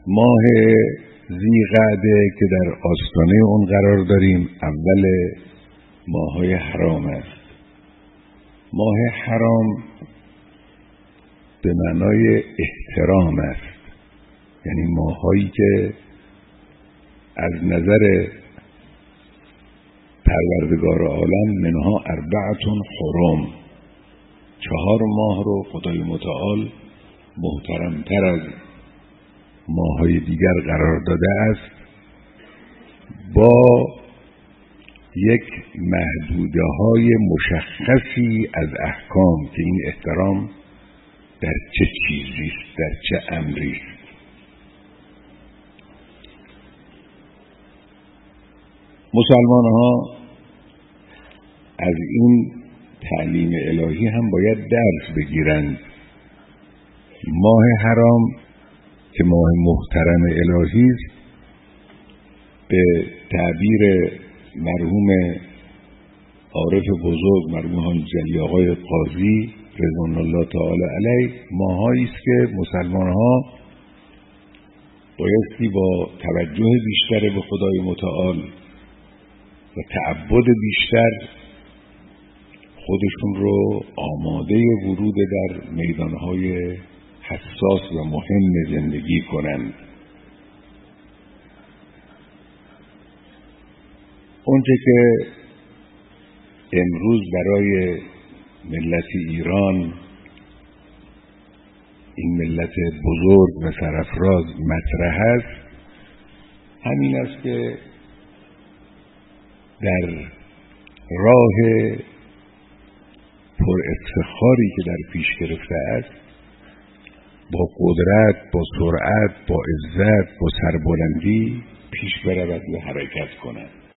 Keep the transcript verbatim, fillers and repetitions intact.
ماه ذی‌قعده که در آستانه اون قرار داریم اول ماه‌های حرام است. ماه حرام به معنای احترام است، یعنی ماهایی که از نظر پروردگار عالم منها اربعتون حرم، چهار ماه رو خدای متعال محترمتر از ماه‌های دیگر قرار داده است، با یک محدوده های مشخصی از احکام که این احترام در چه چیزیست، در چه امریست. مسلمان ها از این تعلیم الهی هم باید درس بگیرند. ماه حرام که ماه محترم الهی است، به تعبیر مرحوم عارف بزرگ مرحوم حاج جلی آقای قاضی رضوان الله تعالی علیه، ماهایی است که مسلمان ها بایستی با توجه بیشتر به خدای متعال و تعبد بیشتر خودشون رو آماده ورود در میدانهای حساس و مهم زندگی کنند. اونچه که امروز برای ملت ایران، این ملت بزرگ و سرافراز مطرح است، همین است که در راه پر افتخاری که در پیش گرفته است، با قدرت، با سرعت، با عزت، با سربلندی پیش برود و حرکت کند.